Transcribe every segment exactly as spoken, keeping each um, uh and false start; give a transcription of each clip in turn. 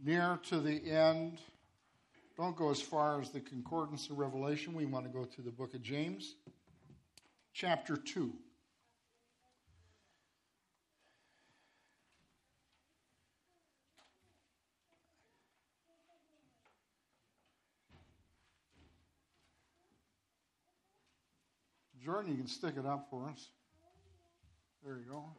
near to the end. Don't go as far as the Concordance of Revelation. We want to go to the book of James, chapter two. Jordan, you can stick it up for us. There you go.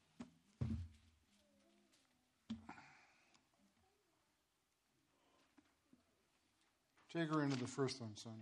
Take her into the first one, son.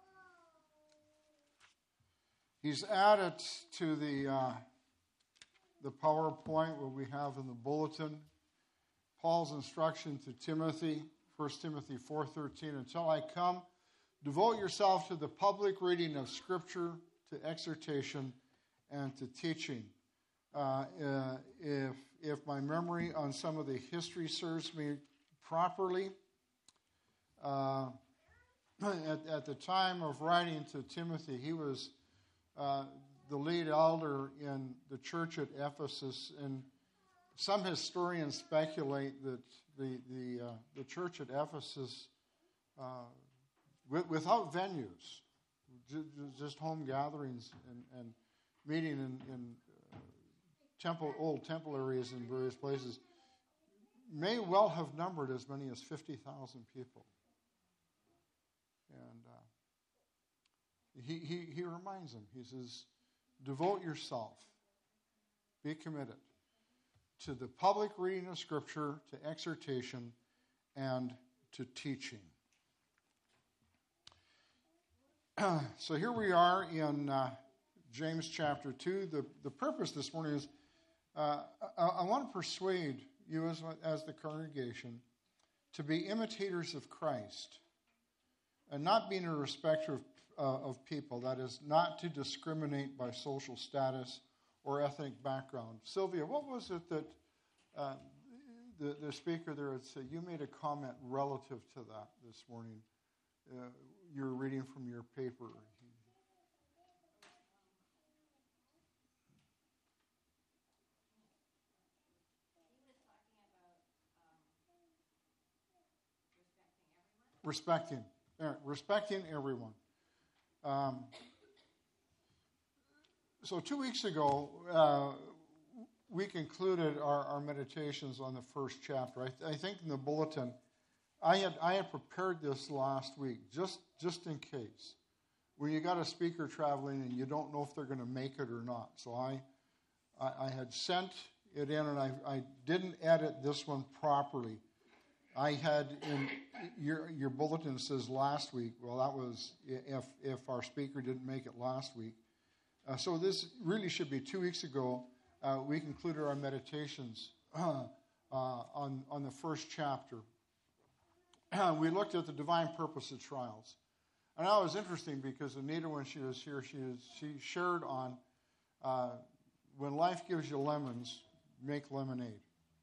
He's added to the uh, the PowerPoint what we have in the bulletin. Paul's instruction to Timothy, First Timothy four thirteen. Until I come, devote yourself to the public reading of Scripture, to exhortation, and to teaching. Uh, uh, if if my memory on some of the history serves me properly, uh, at, at the time of writing to Timothy, he was uh, the lead elder in the church at Ephesus, and some historians speculate that the the uh, the church at Ephesus, uh, with, without venues, just home gatherings and, and meeting in, in uh, temple, old temple areas in various places, may well have numbered as many as fifty thousand people. And uh, he, he, he reminds them, he says, devote yourself, be committed to the public reading of Scripture, to exhortation, and to teaching. So here we are in uh, James chapter two. The, the purpose this morning is uh, I, I want to persuade you as, as the congregation to be imitators of Christ and not being a respecter of, uh, of people. That is, not to discriminate by social status or ethnic background. Sylvia, what was it that uh, the, the speaker there had said? You made a comment relative to that this morning. Uh, you're reading from your paper. Respecting, uh, respecting everyone. Um, so two weeks ago, uh, we concluded our, our meditations on the first chapter. I, th- I think in the bulletin, I had I had prepared this last week just just in case. When you got a speaker traveling and you don't know if they're going to make it or not, so I I, I had sent it in and I I didn't edit this one properly. I had in your your bulletin says last week. Well, that was if if our speaker didn't make it last week. Uh, so this really should be two weeks ago. Uh, we concluded our meditations uh, uh, on on the first chapter. We looked at the divine purpose of trials, and that was interesting because Anita, when she was here, she was, she shared on uh, when life gives you lemons, make lemonade.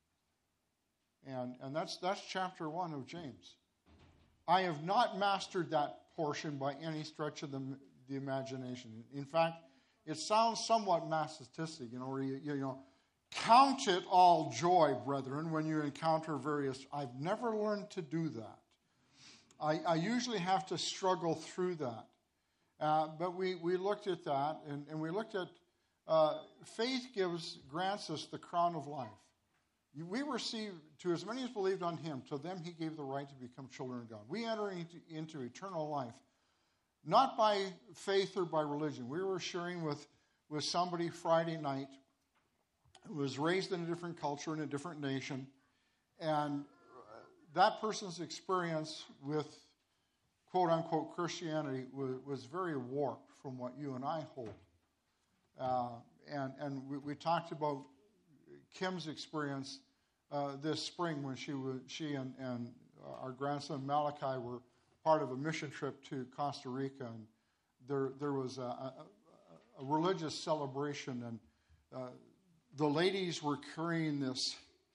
And and that's that's chapter one of James. I have not mastered that portion by any stretch of the, the imagination. In fact, it sounds somewhat masochistic, you know, where you, you know, count it all joy, brethren, when you encounter various. I've never learned to do that. I, I usually have to struggle through that. Uh, but we, we looked at that, and, and we looked at uh, faith gives grants us the crown of life. We receive, to as many as believed on him, to them he gave the right to become children of God. We enter into, into eternal life, not by faith or by religion. We were sharing with, with somebody Friday night who was raised in a different culture, in a different nation, and that person's experience with quote-unquote Christianity was, was very warped from what you and I hold. Uh, and and we, we talked about Kim's experience uh, this spring when she was, she and, and our grandson Malachi were part of a mission trip to Costa Rica, and there there was a, a, a religious celebration, and uh, the ladies were carrying this.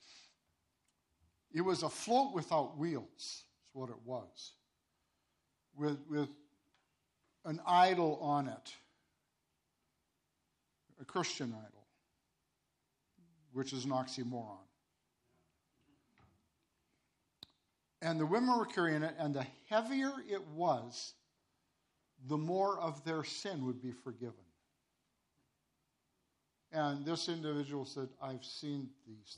It was a float without wheels, is what it was, with with an idol on it, a Christian idol, which is an oxymoron. And the women were carrying it, and the heavier it was, the more of their sin would be forgiven. And this individual said, I've seen these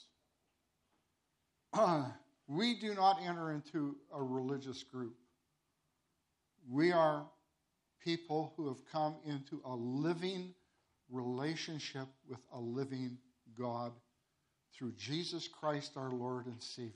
things. We do not enter into a religious group. We are people who have come into a living relationship with a living God through Jesus Christ, our Lord and Savior.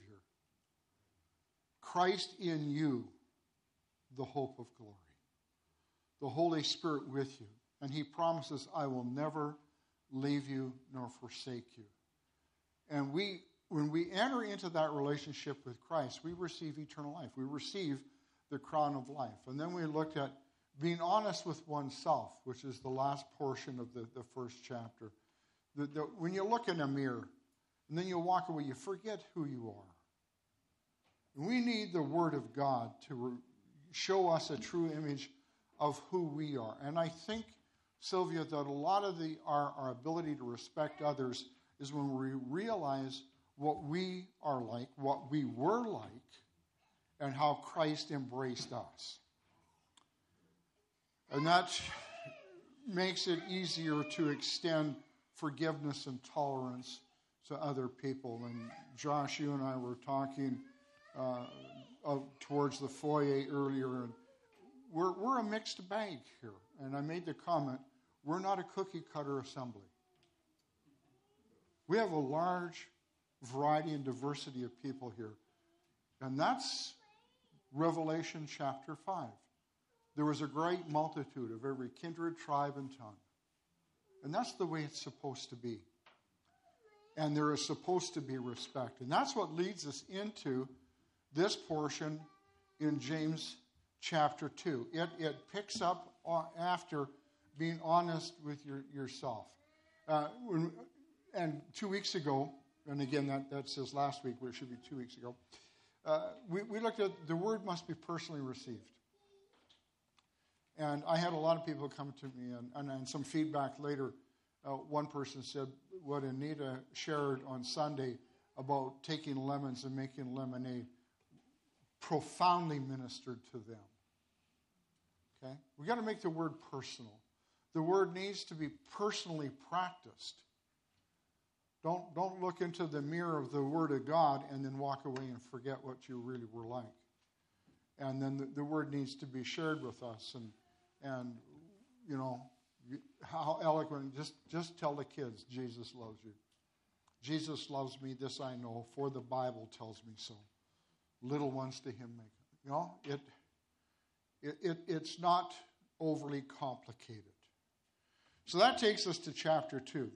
Christ in you, the hope of glory. The Holy Spirit with you. And he promises, I will never leave you nor forsake you. And we, when we enter into that relationship with Christ, we receive eternal life. We receive the crown of life. And then we looked at being honest with oneself, which is the last portion of the, the first chapter. The, the, when you look in a mirror, and then you walk away, you forget who you are. And we need the Word of God to re- show us a true image of who we are. And I think, Sylvia, that a lot of the our, our ability to respect others is when we realize what we are like, what we were like, and how Christ embraced us. And that makes it easier to extend forgiveness and tolerance to other people. And Josh, you and I were talking uh, of, towards the foyer earlier, and we're, we're a mixed bag here. And I made the comment, we're not a cookie-cutter assembly. We have a large variety and diversity of people here. And that's Revelation chapter five. There was a great multitude of every kindred, tribe, and tongue. And that's the way it's supposed to be. And there is supposed to be respect. And that's what leads us into this portion in James chapter two. It, it picks up after being honest with your, yourself. Uh, when, and two weeks ago, and again, that, that says last week, but it should be two weeks ago, uh, we, we looked at the word must be personally received. And I had a lot of people come to me, and, and, and some feedback later. Uh, one person said what Anita shared on Sunday about taking lemons and making lemonade profoundly ministered to them. Okay? We've got to make the word personal. The word needs to be personally practiced. Don't, don't look into the mirror of the Word of God and then walk away and forget what you really were like. And then the, the Word needs to be shared with us. And, and you know, how eloquent. Just, just tell the kids, Jesus loves you. Jesus loves me, this I know, for the Bible tells me so. Little ones to him make it. You know, it, it, it it's not overly complicated. So that takes us to chapter two.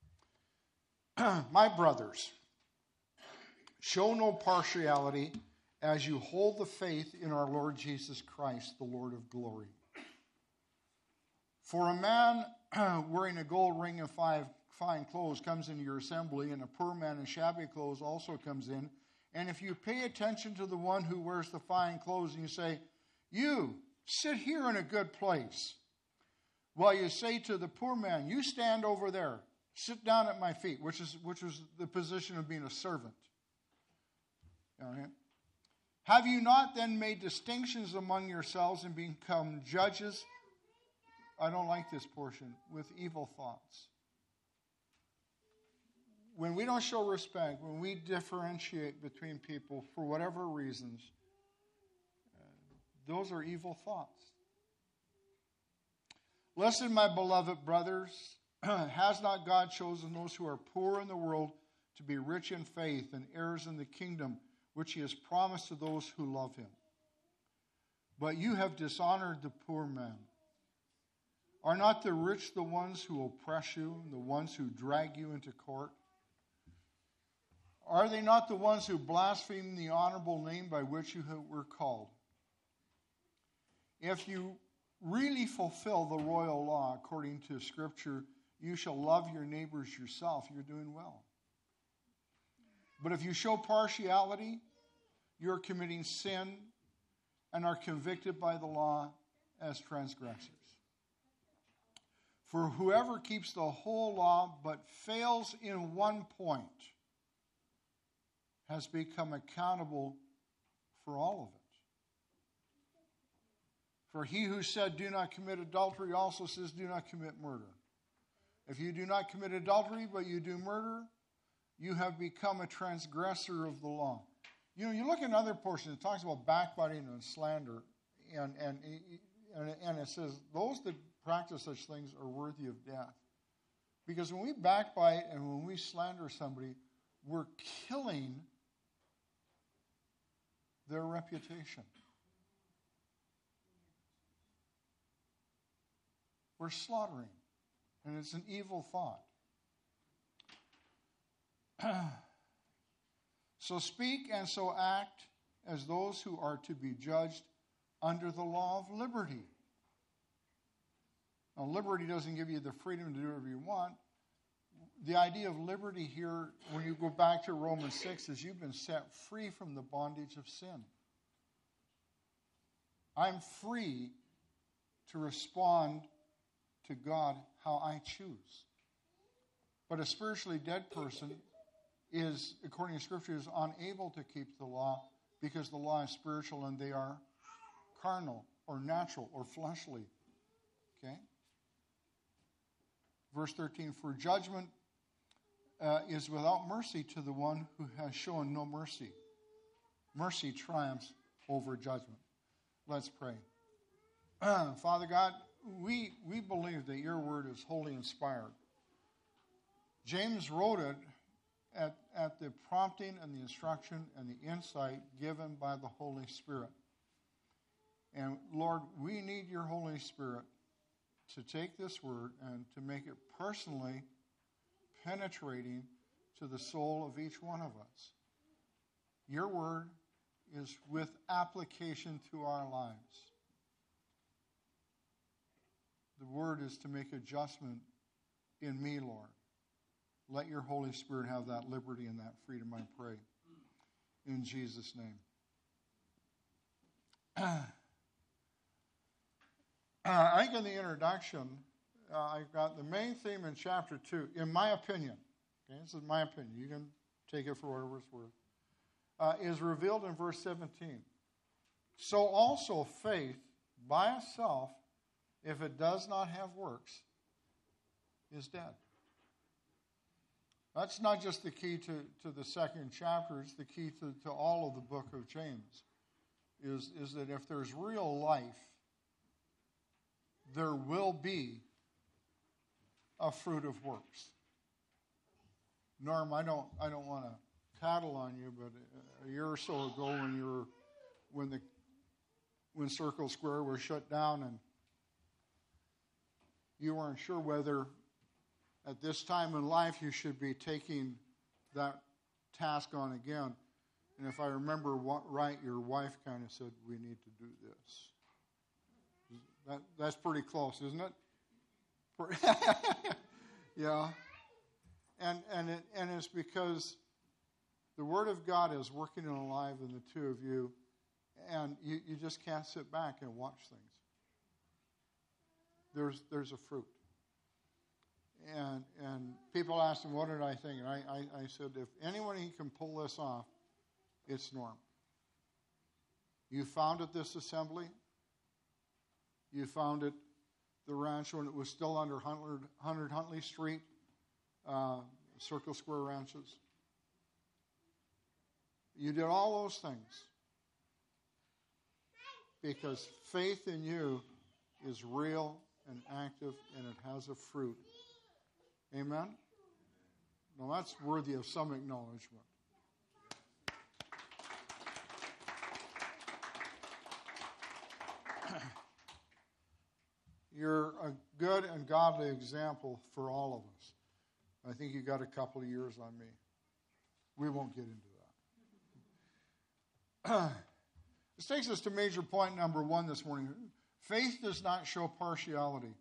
My brothers, show no partiality as you hold the faith in our Lord Jesus Christ, the Lord of glory. For a man wearing a gold ring and five fine clothes comes into your assembly, and a poor man in shabby clothes also comes in. And if you pay attention to the one who wears the fine clothes and you say, you, sit here in a good place, while you say to the poor man, you stand over there, sit down at my feet, which is which was the position of being a servant. All right. Have you not then made distinctions among yourselves and become judges? I don't like this portion. With evil thoughts. When we don't show respect, when we differentiate between people for whatever reasons, uh, those are evil thoughts. Listen, my beloved brothers, has not God chosen those who are poor in the world to be rich in faith and heirs in the kingdom which he has promised to those who love him? But you have dishonored the poor man. Are not the rich the ones who oppress you, and the ones who drag you into court? Are they not the ones who blaspheme the honorable name by which you were called? If you really fulfill the royal law according to Scripture, you shall love your neighbors yourself, you're doing well. But if you show partiality, you're committing sin and are convicted by the law as transgressors. For whoever keeps the whole law but fails in one point has become accountable for all of it. For he who said, do not commit adultery, also says, do not commit murder. If you do not commit adultery, but you do murder, you have become a transgressor of the law. You know, you look in other portions, it talks about backbiting and slander, and, and, and, and it says, those that practice such things are worthy of death. Because when we backbite and when we slander somebody, we're killing their reputation. We're slaughtering. And it's an evil thought. So speak and so act as those who are to be judged under the law of liberty. Now, liberty doesn't give you the freedom to do whatever you want. The idea of liberty here, when you go back to Romans six, is you've been set free from the bondage of sin. I'm free to respond to God how I choose. But a spiritually dead person is, according to Scripture, is unable to keep the law because the law is spiritual and they are carnal or natural or fleshly. Okay? Verse thirteen, for judgment uh, is without mercy to the one who has shown no mercy. Mercy triumphs over judgment. Let's pray. Father God, we, we believe that your word is wholly inspired. James wrote it at, at the prompting and the instruction and the insight given by the Holy Spirit. And Lord, we need your Holy Spirit to take this word and to make it personally penetrating to the soul of each one of us. Your word is with application to our lives. The word is to make adjustment in me, Lord. Let your Holy Spirit have that liberty and that freedom, I pray. In Jesus' name. Uh, I think in the introduction, uh, I've got the main theme in chapter two, in my opinion, okay, this is my opinion, you can take it for whatever it's worth, uh, is revealed in verse seventeen. So also faith by itself, if it does not have works, is dead. That's not just the key to, to the second chapter, it's the key to, to all of the book of James, is, is that if there's real life, there will be a fruit of works. Norm, I don't I don't want to tattle on you, but a year or so ago when you were when the when Circle Square was shut down and you weren't sure whether at this time in life you should be taking that task on again. And if I remember right, your wife kind of said, we need to do this. That, that's pretty close, isn't it? Yeah. And and it, and it's because the Word of God is working and alive in the two of you, and you, you just can't sit back and watch things. There's there's a fruit. And and people asked him, what did I think? And I, I, I said, if anyone can pull this off, it's Norm. You founded this assembly. You founded the ranch when it was still under one hundred Huntley Street, uh, Circle Square Ranches. You did all those things because faith in you is real and active and it has a fruit. Amen? Now that's worthy of some acknowledgement. You're a good and godly example for all of us. I think you got a couple of years on me. We won't get into that. This takes us to major point number one this morning. Faith does not show partiality.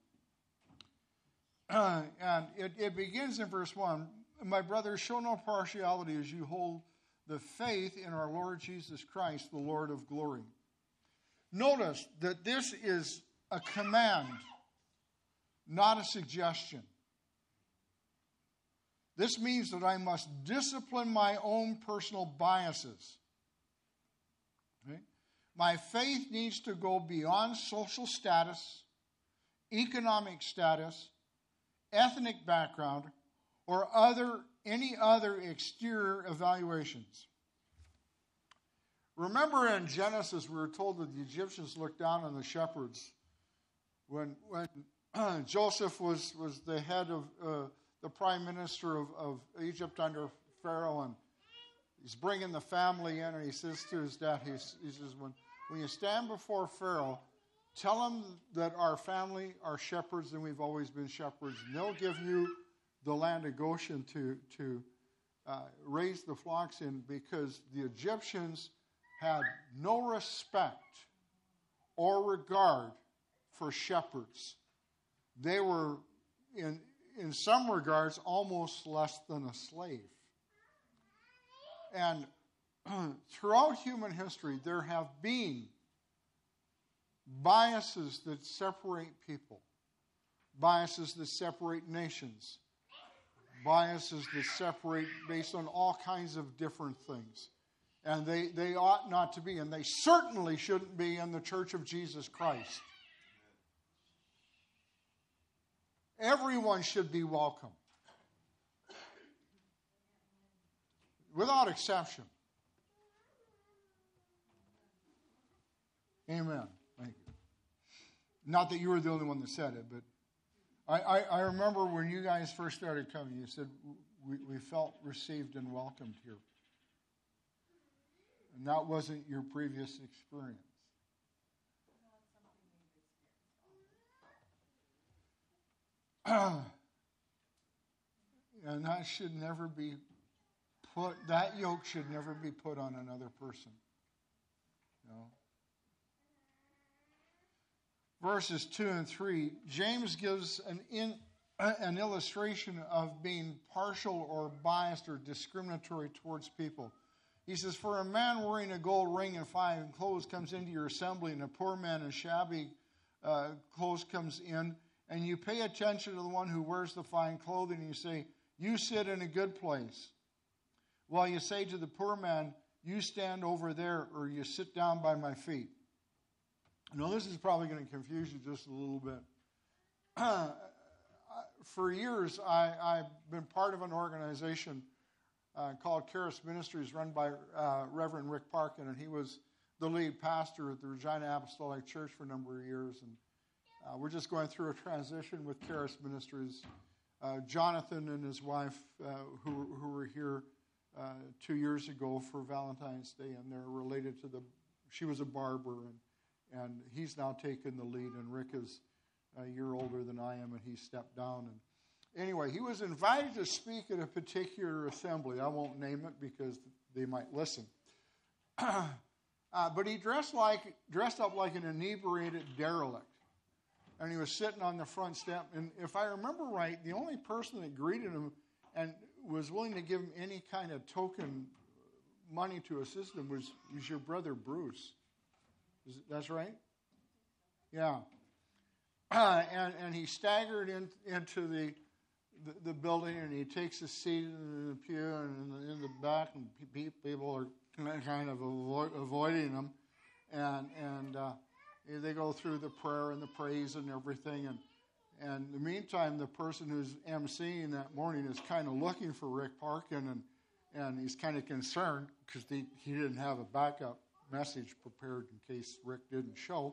Uh, and it, it begins in verse one. My brothers, show no partiality as you hold the faith in our Lord Jesus Christ, the Lord of glory. Notice that this is a command, not a suggestion. This means that I must discipline my own personal biases. Right? My faith needs to go beyond social status, economic status, ethnic background, or other any other exterior evaluations. Remember in Genesis, we were told that the Egyptians looked down on the shepherds when when Joseph was, was the head of uh, the prime minister of, of Egypt under Pharaoh, and he's bringing the family in, and he says to his dad, he, he says, when, when you stand before Pharaoh, tell him that our family are shepherds and we've always been shepherds, and they'll give you the land of Goshen to, to uh, raise the flocks in, because the Egyptians had no respect or regard for shepherds. They were, in, in some regards, almost less than a slave. And throughout human history, there have been biases that separate people, biases that separate nations, biases that separate based on all kinds of different things. And they, they ought not to be, and they certainly shouldn't be in the Church of Jesus Christ. Everyone should be welcome, without exception. Amen. Thank you. Not that you were the only one that said it, but I, I, I remember when you guys first started coming, you said we, we felt received and welcomed here. And that wasn't your previous experience. And that should never be put, that yoke should never be put on another person. You know? Verses two and three, James gives an, in, an illustration of being partial or biased or discriminatory towards people. He says, for a man wearing a gold ring and fine clothes comes into your assembly, and a poor man in shabby uh, clothes comes in, and you pay attention to the one who wears the fine clothing, and you say, you sit in a good place. While you say to the poor man, you stand over there, or you sit down by my feet. Now, this is probably going to confuse you just a little bit. For years, I, I've been part of an organization uh, called Charis Ministries, run by uh, Reverend Rick Parkin, and he was the lead pastor at the Regina Apostolic Church for a number of years. And uh, we're just going through a transition with Charis Ministries. Uh, Jonathan and his wife, uh, who, who were here uh, two years ago for Valentine's Day, and they're related to the, she was a barber, and, and he's now taken the lead, and Rick is a year older than I am, and he stepped down. And anyway, he was invited to speak at a particular assembly. I won't name it because they might listen. uh, but he dressed like dressed up like an inebriated derelict. And he was sitting on the front step. And if I remember right, the only person that greeted him and was willing to give him any kind of token money to assist him was, was your brother Bruce. Is, that's right? Yeah. Uh, and, and he staggered in, into the, the the building, and he takes a seat in the pew and in the, in the back, and people are kind of avoid, avoiding him. And, and uh, they go through the prayer and the praise and everything. And, and in the meantime, the person who's emceeing that morning is kind of looking for Rick Parkin, and, and he's kind of concerned because he, he didn't have a backup message prepared in case Rick didn't show.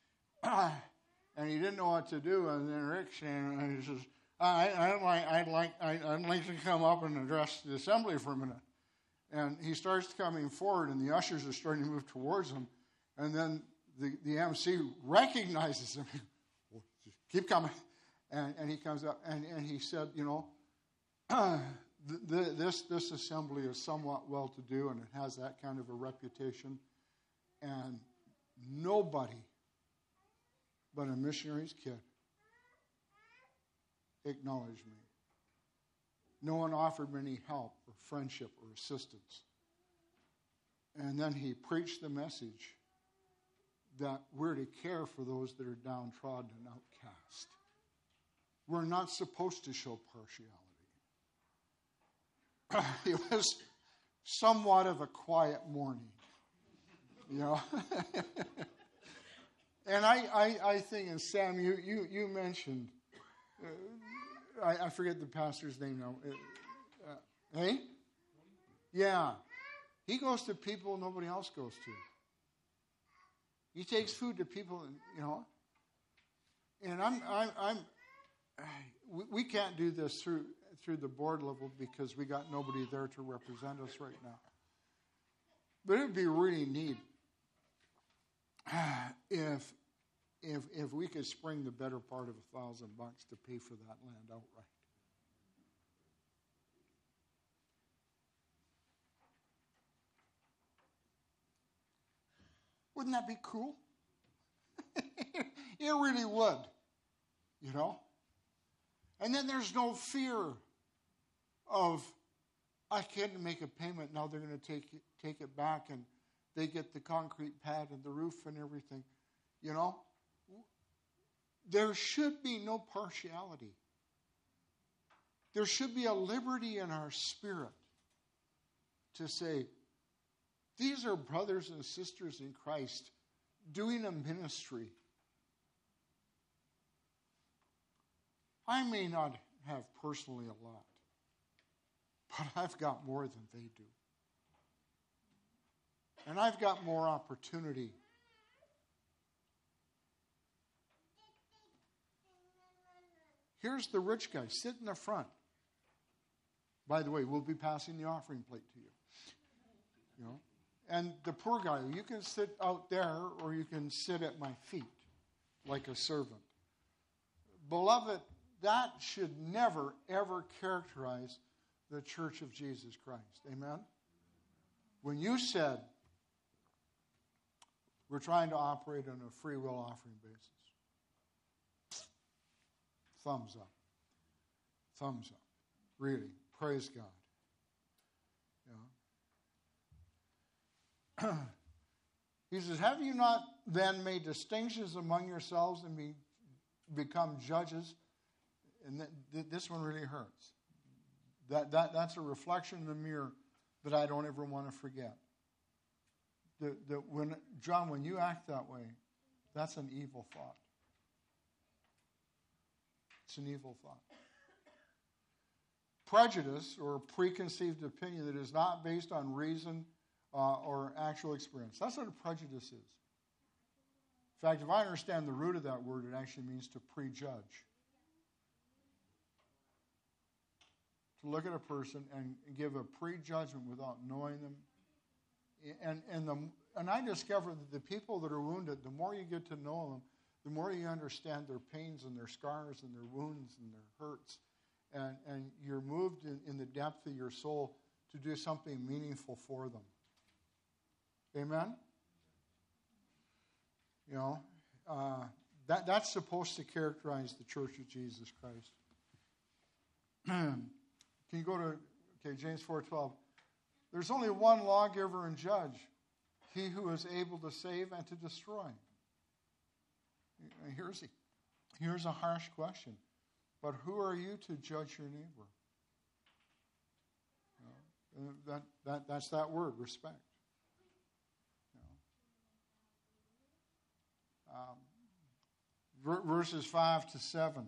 And he didn't know what to do. And then Rick and he says, I, I'd, like, I'd, like, I'd like to come up and address the assembly for a minute. And he starts coming forward, and the ushers are starting to move towards him. And then the, the M C recognizes him. Keep coming. And, and he comes up, and, and he said, you know, the, the, this, this assembly is somewhat well-to-do, and it has that kind of a reputation. And nobody but a missionary's kid acknowledged me. No one offered me any help or friendship or assistance. And then he preached the message that we're to care for those that are downtrodden and outcast. We're not supposed to show partiality. It was somewhat of a quiet morning. You know? And I, I, I think, and Sam, you, you, you mentioned, uh, I, I forget the pastor's name now. Uh, uh, hey? Yeah. He goes to people nobody else goes to. He takes food to people, you know. And I'm, I'm, I'm we, we can't do this through through the board level because we got nobody there to represent us right now. But it would be really neat if if if we could spring the better part of a thousand bucks to pay for that land outright. Wouldn't that be cool? It really would, you know. And then there's no fear of, I can't make a payment, now they're going to take it, take it back, and they get the concrete pad and the roof and everything, you know. There should be no partiality. There should be a liberty in our spirit to say, these are brothers and sisters in Christ doing a ministry. I may not have personally a lot, but I've got more than they do. And I've got more opportunity. Here's the rich guy. Sit in the front. By the way, we'll be passing the offering plate to you. You know? And the poor guy, you can sit out there or you can sit at my feet like a servant. Beloved, that should never, ever characterize the Church of Jesus Christ. Amen? When you said we're trying to operate on a free will offering basis, thumbs up. Thumbs up. Really. Praise God. You know? He says, have you not then made distinctions among yourselves and be, become judges? And th- th- this one really hurts. That, that That's a reflection in the mirror that I don't ever want to forget. The, the, when, John, when you act that way, that's an evil thought. It's an evil thought. Prejudice or preconceived opinion that is not based on reason uh, or actual experience. That's what a prejudice is. In fact, if I understand the root of that word, it actually means to prejudge. To look at a person and give a prejudgment without knowing them. And and the and I discovered that the people that are wounded, the more you get to know them, the more you understand their pains and their scars and their wounds and their hurts. And, and you're moved in, in the depth of your soul to do something meaningful for them. Amen? You know, uh, that that's supposed to characterize the Church of Jesus Christ. Can you go to, okay, James four twelve. There's only one lawgiver and judge, he who is able to save and to destroy. Here's a, here's a harsh question. But who are you to judge your neighbor? You know, that, that, that's that word, respect. You know. um, verses five to seven.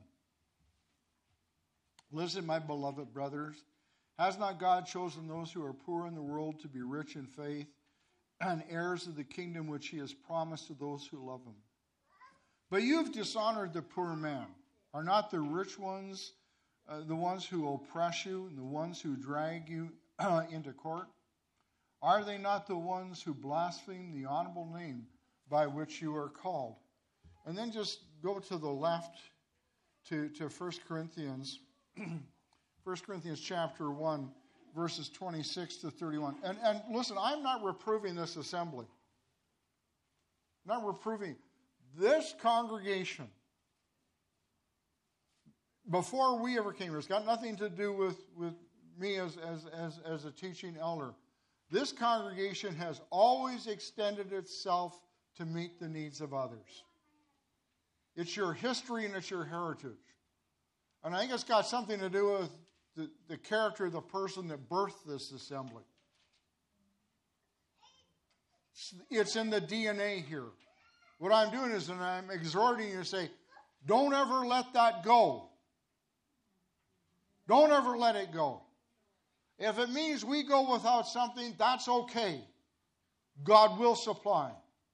Listen, my beloved brothers, has not God chosen those who are poor in the world to be rich in faith and heirs of the kingdom which he has promised to those who love him? But you have dishonored the poor man. Are not the rich ones uh, the ones who oppress you and the ones who drag you uh, into court? Are they not the ones who blaspheme the honorable name by which you are called? And then just go to the left to, to First Corinthians, First Corinthians chapter one, verses twenty-six to thirty-one. And, and listen, I'm not reproving this assembly. I'm not reproving this congregation. Before we ever came here, it's got nothing to do with, with me as, as, as, as a teaching elder. This congregation has always extended itself to meet the needs of others. It's your history and it's your heritage. And I think it's got something to do with the, the character of the person that birthed this assembly. It's in the D N A here. What I'm doing is and I'm exhorting you to say, don't ever let that go. Don't ever let it go. If it means we go without something, that's okay. God will supply.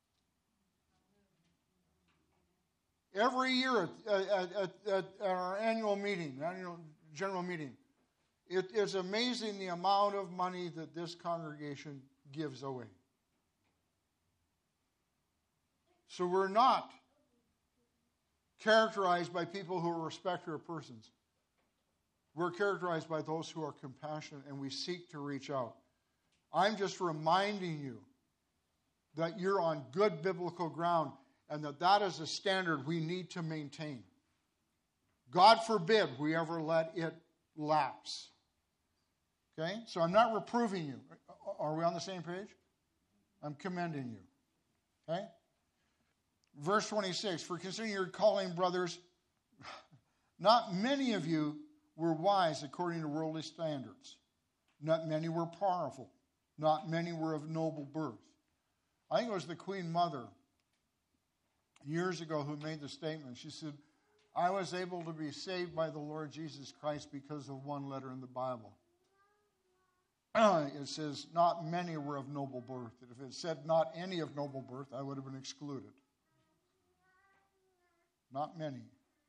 Every year at, at, at, at our annual meeting, annual general meeting, it is amazing the amount of money that this congregation gives away. So we're not characterized by people who are respecter of persons. We're characterized by those who are compassionate, and we seek to reach out. I'm just reminding you that you're on good biblical ground and that that is a standard we need to maintain. God forbid we ever let it lapse. Okay? So I'm not reproving you. Are we on the same page? I'm commending you. Okay? Verse twenty-six, for considering your calling, brothers, not many of you were wise according to worldly standards. Not many were powerful. Not many were of noble birth. I think it was the Queen Mother years ago who made the statement. She said, I was able to be saved by the Lord Jesus Christ because of one letter in the Bible. It says, not many were of noble birth. If it said not any of noble birth, I would have been excluded. Not many.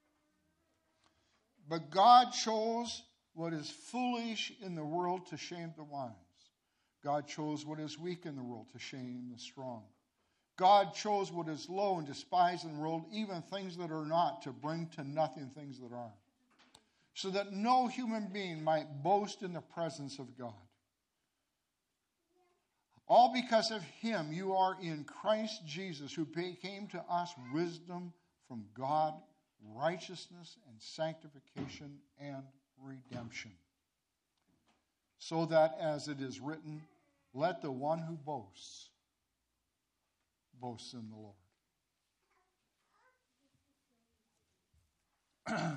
But God chose what is foolish in the world to shame the wise. God chose what is weak in the world to shame the strong. God chose what is low and despised in the world, even things that are not, to bring to nothing things that are, so that no human being might boast in the presence of God. All because of him you are in Christ Jesus, who came to us wisdom from God, righteousness and sanctification and redemption. So that, as it is written, let the one who boasts, boast in the Lord.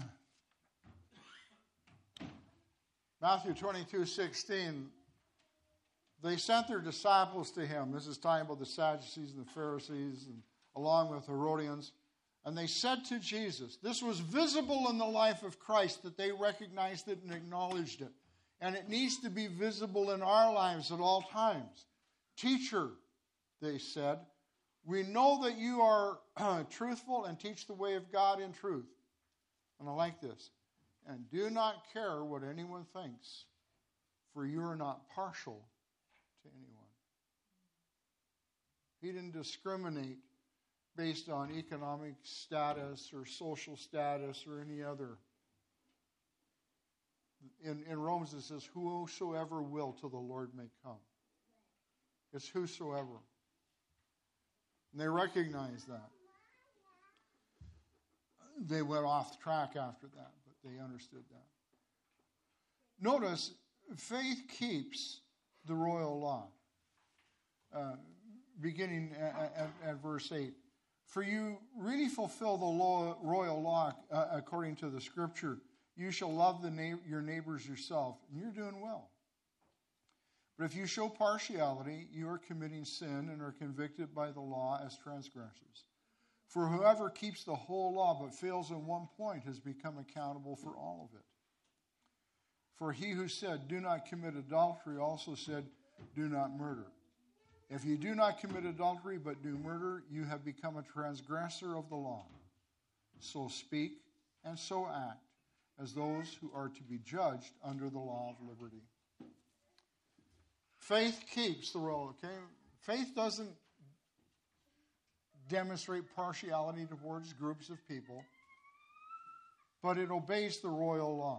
Matthew twenty-two sixteen, they sent their disciples to him. This is talking about the Sadducees and the Pharisees, and along with Herodians. And they said to Jesus, this was visible in the life of Christ, that they recognized it and acknowledged it. And it needs to be visible in our lives at all times. Teacher, they said, we know that you are uh, truthful and teach the way of God in truth. And I like this. And do not care what anyone thinks, for you are not partial to anyone. He didn't discriminate based on economic status or social status or any other. In, in Romans it says, whosoever will to the Lord may come. It's whosoever. And they recognized that. They went off track after that, but they understood that. Notice, faith keeps the royal law. Uh, beginning at, at, at verse eight. For you really fulfill the law, royal law uh, according to the scripture. You shall love the na- your neighbors yourself. And you're doing well. But if you show partiality, you are committing sin and are convicted by the law as transgressors. For whoever keeps the whole law but fails in one point has become accountable for all of it. For he who said, do not commit adultery, also said, do not murder. If you do not commit adultery but do murder, you have become a transgressor of the law. So speak and so act as those who are to be judged under the law of liberty. Faith keeps the royal, okay? Faith doesn't demonstrate partiality towards groups of people, but it obeys the royal law.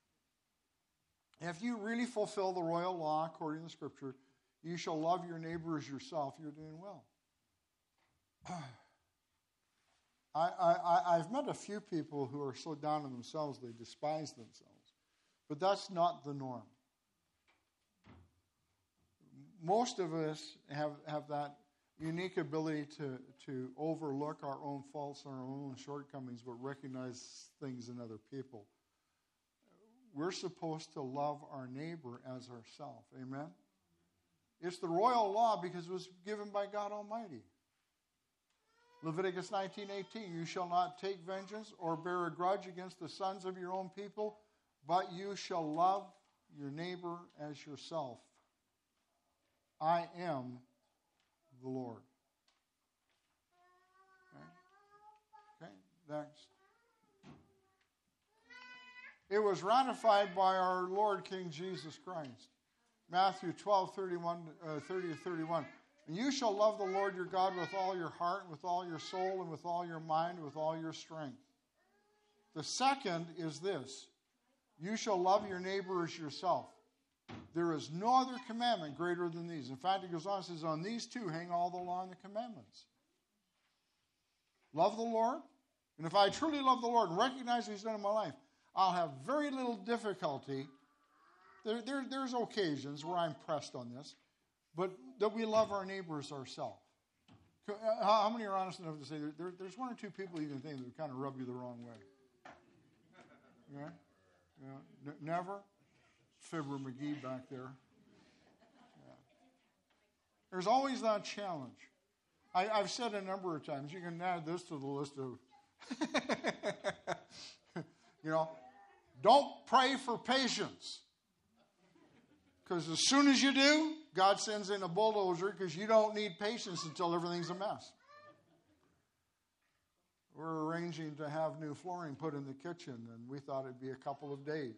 If you really fulfill the royal law according to the scripture, you shall love your neighbor as yourself, you're doing well. I, I, I've met a few people who are so down on themselves they despise themselves. But that's not the norm. Most of us have, have that unique ability to, to overlook our own faults and our own shortcomings, but recognize things in other people. We're supposed to love our neighbor as ourselves. Amen? It's the royal law because it was given by God Almighty. Leviticus nineteen eighteen, you shall not take vengeance or bear a grudge against the sons of your own people, but you shall love your neighbor as yourself. I am the Lord. Okay, okay, next. It was ratified by our Lord King Jesus Christ. Matthew twelve, thirty-one, uh, thirty to thirty-one. And you shall love the Lord your God with all your heart, and with all your soul, and with all your mind, and with all your strength. The second is this. You shall love your neighbor as yourself. There is no other commandment greater than these. In fact, it goes on and says, on these two hang all the law and the commandments. Love the Lord. And if I truly love the Lord and recognize what He's done in my life, I'll have very little difficulty. There, there, there's occasions where I'm pressed on this, but that we love our neighbors ourselves. How, how many are honest enough to say there, there, there's one or two people you can think that kind of rub you the wrong way? Yeah? Yeah. N- never? Fibber McGee back there. Yeah. There's always that challenge. I, I've said a number of times, you can add this to the list of, you know, don't pray for patience. Because as soon as you do, God sends in a bulldozer because you don't need patience until everything's a mess. We're arranging to have new flooring put in the kitchen, and we thought it'd be a couple of days.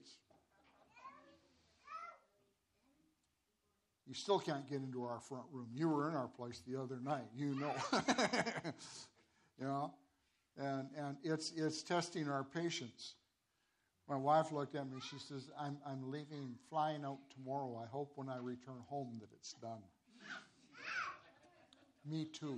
You still can't get into our front room. You were in our place the other night. You know. You know? And and it's it's testing our patience. My wife looked at me. She says, I'm, I'm leaving, flying out tomorrow. I hope when I return home that it's done. Me too.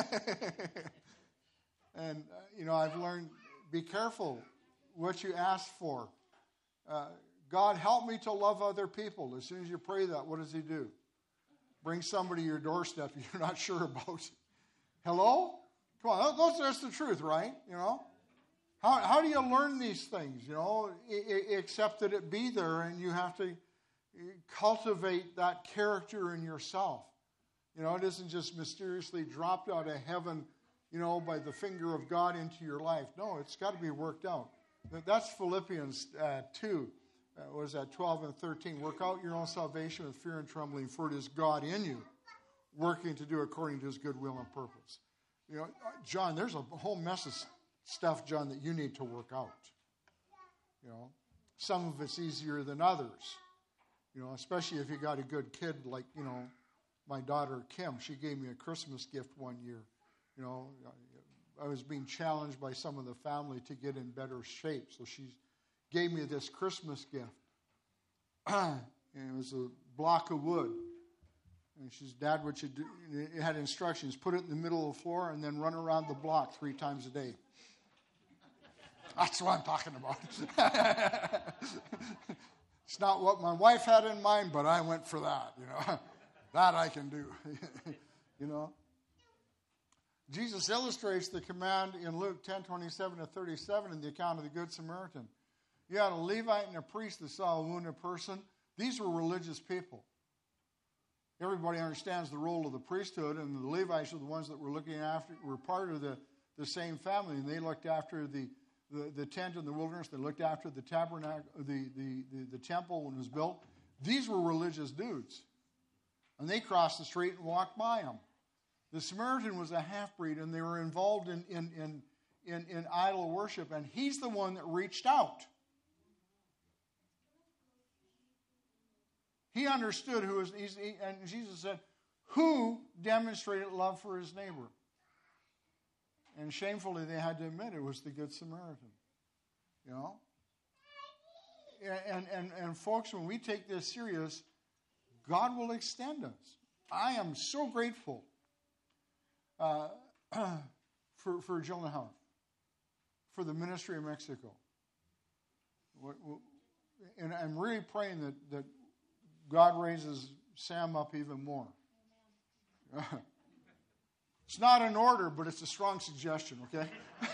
And, uh, you know, I've learned, be careful what you ask for. Uh, God, help me to love other people. As soon as you pray that, what does He do? Bring somebody to your doorstep you're not sure about. Hello? Come on, that's, that's the truth, right? You know? How, how do you learn these things, you know, except that it be there and you have to cultivate that character in yourself. You know, it isn't just mysteriously dropped out of heaven, you know, by the finger of God into your life. No, it's got to be worked out. That's Philippians uh, two, uh, what is that, twelve and thirteen. Work out your own salvation with fear and trembling, for it is God in you, working to do according to His good will and purpose. You know, John, there's a whole mess of stuff, John, that you need to work out. You know, some of it's easier than others. You know, especially if you got a good kid like, you know, my daughter Kim. She gave me a Christmas gift one year. You know, I was being challenged by some of the family to get in better shape. So she gave me this Christmas gift. And it was a block of wood. And she said, Dad, what you do, it had instructions, put it in the middle of the floor and then run around the block three times a day. That's what I'm talking about. It's not what my wife had in mind, but I went for that, you know. That I can do, you know. Jesus illustrates the command in Luke ten, twenty-seven to thirty-seven in the account of the Good Samaritan. You had a Levite and a priest that saw a wounded person. These were religious people. Everybody understands the role of the priesthood, and the Levites were the ones that were looking after, were part of the, the same family, and they looked after the, the, the tent in the wilderness. They looked after the tabernacle, the, the, the, the temple when it was built. These were religious dudes, and they crossed the street and walked by him. The Samaritan was a half-breed, and they were involved in, in, in, in, in idol worship, and he's the one that reached out. He understood who was, he's, he, and Jesus said, who demonstrated love for his neighbor? And shamefully, they had to admit it was the Good Samaritan. You know? And, and, and folks, when we take this serious, God will extend us. I am so grateful uh, for, for Jill and Howard, for the ministry of Mexico. And I'm really praying that, that God raises Sam up even more. It's not an order, but it's a strong suggestion, okay?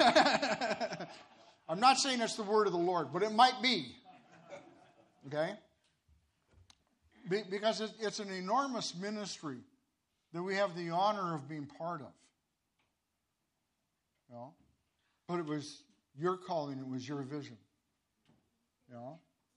I'm not saying it's the word of the Lord, but it might be. Okay? Be, because it, it's an enormous ministry that we have the honor of being part of. You know? But it was your calling, it was your vision. You know?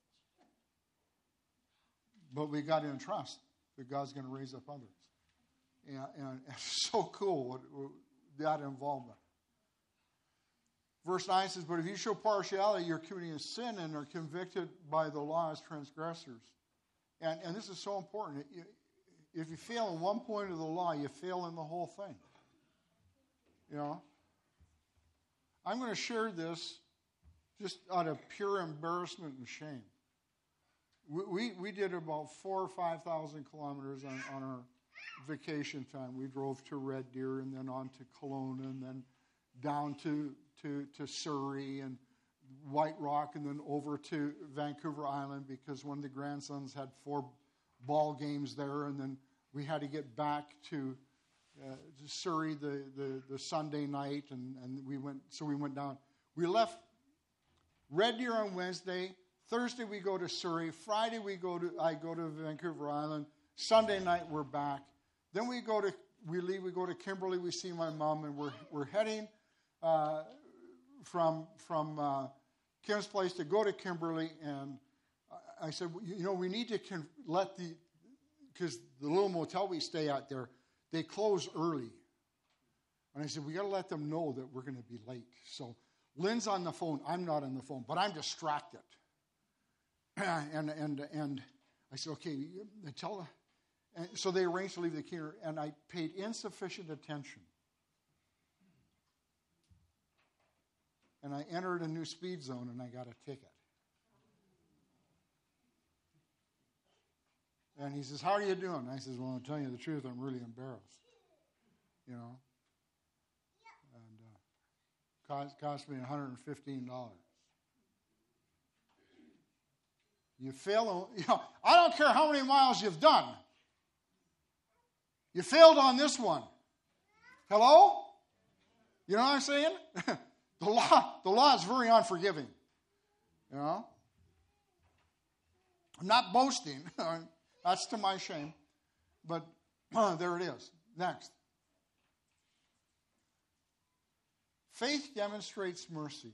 But we got to entrust that God's going to raise up others. And, and it's so cool, what, what, that involvement. Verse nine says, but if you show partiality, you're committing a sin and are convicted by the law as transgressors. And, and this is so important. If you fail in one point of the law, you fail in the whole thing. You know? I'm going to share this just out of pure embarrassment and shame. We, we, we did about four or five thousand kilometers on, on our vacation time. We drove to Red Deer and then on to Kelowna and then down to, to, to Surrey and White Rock and then over to Vancouver Island because one of the grandsons had four ball games there, and then we had to get back to, uh, to Surrey the, the, the Sunday night, and, and we went. So we went down. We left Red Deer on Wednesday. Thursday we go to Surrey. Friday we go to I go to Vancouver Island. Sunday night we're back. Then we go to we leave. We go to Kimberley. We see my mom, and we're we're heading uh, from from. Uh, Kim's place to go to Kimberley, and I said, you know, we need to con- let the, because the little motel we stay at there, they close early. And I said, we got to let them know that we're going to be late. So Lynn's on the phone. I'm not on the phone, but I'm distracted. and and and I said, okay, I tell her. And so they arranged to leave the key, and I paid insufficient attention. And I entered a new speed zone, and I got a ticket. And he says, how are you doing? I says, well, I'll tell you the truth, I'm really embarrassed. You know? And uh, cost, cost me one hundred fifteen dollars. You fail, you know, I don't care how many miles you've done. You failed on this one. Hello? You know what I'm saying? The law, the law is very unforgiving. You know? I'm not boasting. That's to my shame. But uh, there it is. Next. Faith demonstrates mercy.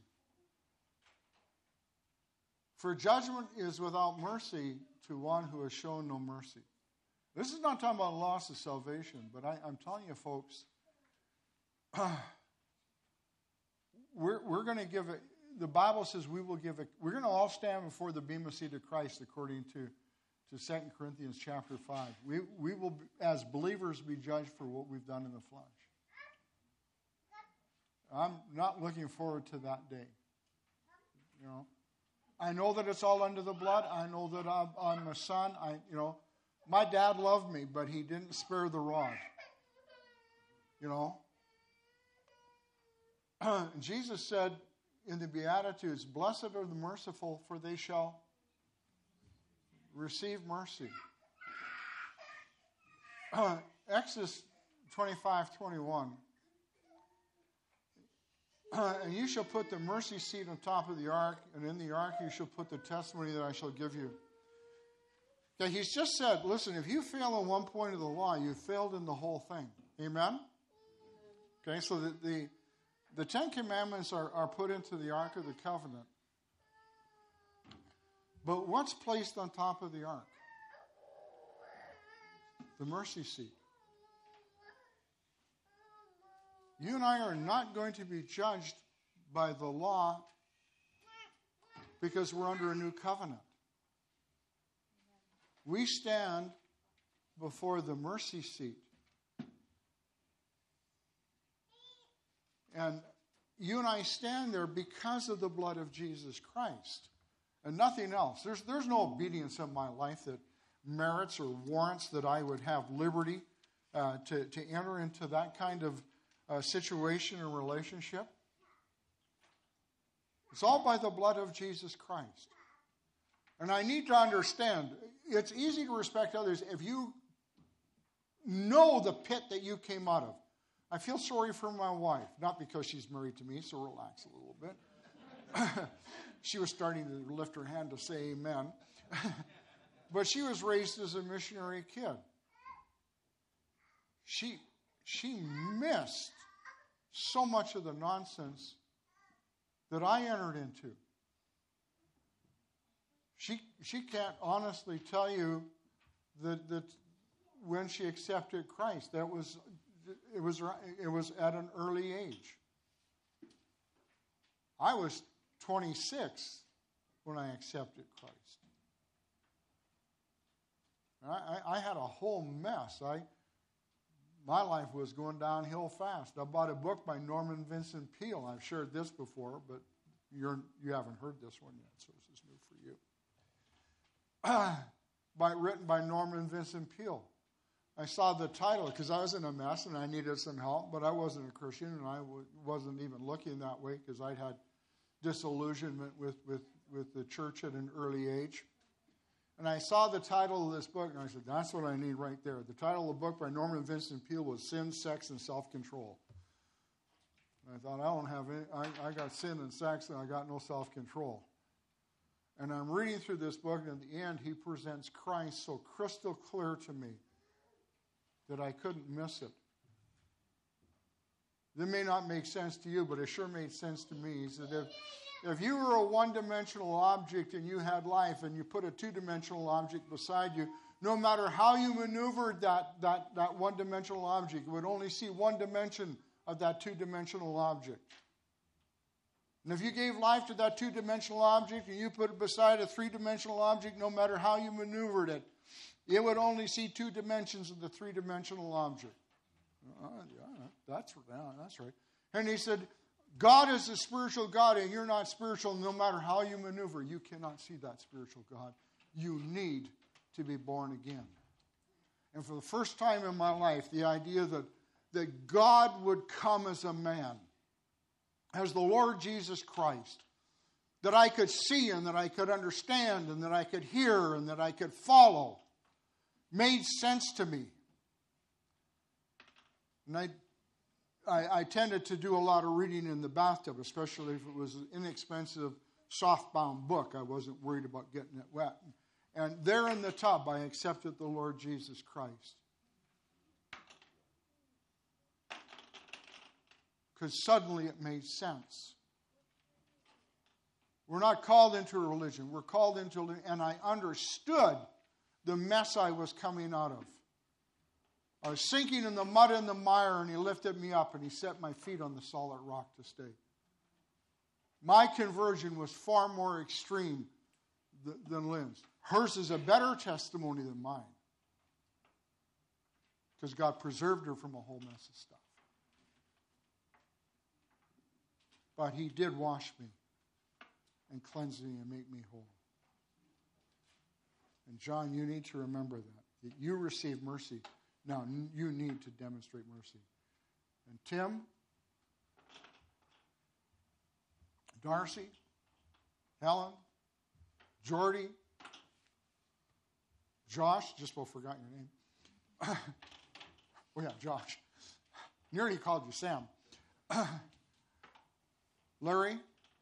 For judgment is without mercy to one who has shown no mercy. This is not talking about loss of salvation, but I, I'm telling you, folks, uh, We're, we're going to give it, the Bible says we will give it, we're going to all stand before the bema seat of Christ according to, to Second Corinthians chapter five. We, we will, as believers, be judged for what we've done in the flesh. I'm not looking forward to that day. You know, I know that it's all under the blood. I know that I'm, I'm a son. I, you know, my dad loved me, but he didn't spare the rod. You know. Jesus said in the Beatitudes, blessed are the merciful, for they shall receive mercy. Uh, Exodus twenty-five twenty-one. Uh, and you shall put the mercy seat on top of the ark, and in the ark you shall put the testimony that I shall give you. Okay, he's just said, listen, if you fail on one point of the law, you failed in the whole thing. Amen? Okay, so the... the The Ten Commandments are, are put into the Ark of the Covenant. But what's placed on top of the Ark? The mercy seat. You and I are not going to be judged by the law because we're under a new covenant. We stand before the mercy seat. And you and I stand there because of the blood of Jesus Christ and nothing else. There's, there's no obedience in my life that merits or warrants that I would have liberty uh, to, to enter into that kind of uh, situation or relationship. It's all by the blood of Jesus Christ. And I need to understand, it's easy to respect others if you know the pit that you came out of. I feel sorry for my wife, not because she's married to me, so relax a little bit. She was starting to lift her hand to say amen. But she was raised as a missionary kid. She, she missed so much of the nonsense that I entered into. She, she can't honestly tell you that, that when she accepted Christ, that was it was it was at an early age. I was twenty-six when I accepted Christ. I, I, I had a whole mess. I my life was going downhill fast. I bought a book by Norman Vincent Peale. I've shared this before, but you're you haven't heard this one yet, so this is new for you. by written by Norman Vincent Peale. I saw the title because I was in a mess and I needed some help, but I wasn't a Christian and I w- wasn't even looking that way because I'd had disillusionment with, with, with the church at an early age. And I saw the title of this book and I said, that's what I need right there. The title of the book by Norman Vincent Peale was Sin, Sex, and Self-Control. And I thought, I don't have any, I, I got sin and sex and I got no self-control. And I'm reading through this book, and at the end, he presents Christ so crystal clear to me that I couldn't miss it. It may not make sense to you, but it sure made sense to me. He said, if, if you were a one-dimensional object and you had life, and you put a two-dimensional object beside you, no matter how you maneuvered that, that, that one-dimensional object, you would only see one dimension of that two-dimensional object. And if you gave life to that two-dimensional object and you put it beside a three-dimensional object, no matter how you maneuvered it, it would only see two dimensions of the three-dimensional object. Uh, yeah, that's, yeah, that's right. And he said, God is a spiritual God, and you're not spiritual no matter how you maneuver. You cannot see that spiritual God. You need to be born again. And for the first time in my life, the idea that, that God would come as a man, as the Lord Jesus Christ, that I could see and that I could understand and that I could hear and that I could follow, made sense to me. And I, I, I tended to do a lot of reading in the bathtub, especially if it was an inexpensive, soft-bound book. I wasn't worried about getting it wet. And there in the tub, I accepted the Lord Jesus Christ. Because suddenly it made sense. We're not called into a religion. We're called into, and I understood the mess I was coming out of. I was sinking in the mud and the mire, and he lifted me up, and he set my feet on the solid rock to stay. My conversion was far more extreme th- than Lynn's. Hers is a better testimony than mine. Because God preserved her from a whole mess of stuff. But he did wash me and cleanse me and make me whole. And John, you need to remember that. That you receive mercy. Now, you need to demonstrate mercy. And Tim, Darcy, Helen, Jordy, Josh, just about forgot your name. Oh, yeah, Josh. Nearly called you Sam. Larry,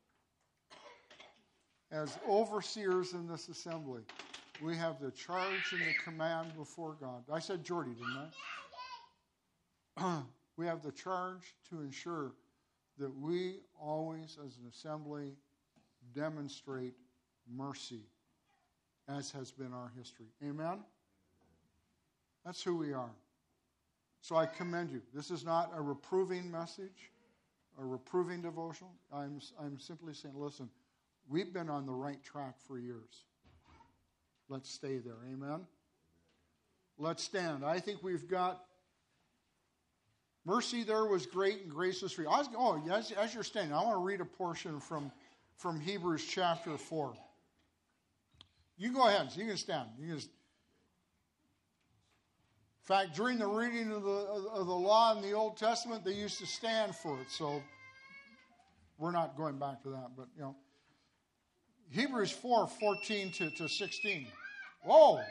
as overseers in this assembly, we have the charge and the command before God. I said Jordy, didn't I? We have the charge to ensure that we always, as an assembly, demonstrate mercy, as has been our history. Amen? That's who we are. So I commend you. This is not a reproving message, a reproving devotional. I'm, I'm simply saying, listen, we've been on the right track for years. Let's stay there. Amen? Let's stand. I think we've got mercy there was great and grace was free. I was, oh, as, as you're standing, I want to read a portion from, from Hebrews chapter four. You go ahead. So you can stand. You can just, in fact, during the reading of the, of the law in the Old Testament, they used to stand for it. So we're not going back to that. But, you know, Hebrews four, fourteen to, to sixteen. Whoa.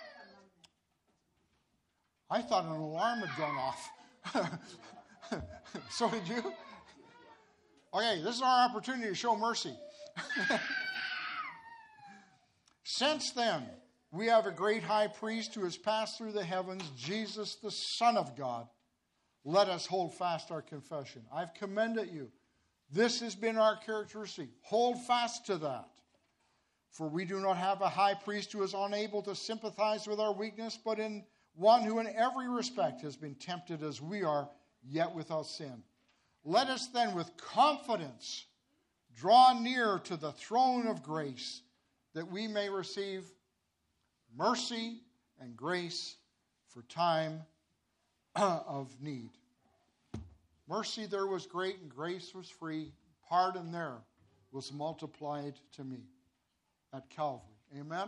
I thought an alarm had gone off. So did you? Okay, this is our opportunity to show mercy. Since then, We have a great high priest who has passed through the heavens, Jesus, the Son of God. Let us hold fast our confession. I've commended you. This has been our characteristic. Hold fast to that. For we do not have a high priest who is unable to sympathize with our weakness, but in one who in every respect has been tempted as we are, yet without sin. Let us then with confidence draw near to the throne of grace, that we may receive mercy and grace for time of need. Mercy there was great and grace was free. Pardon there was multiplied to me at Calvary. Amen.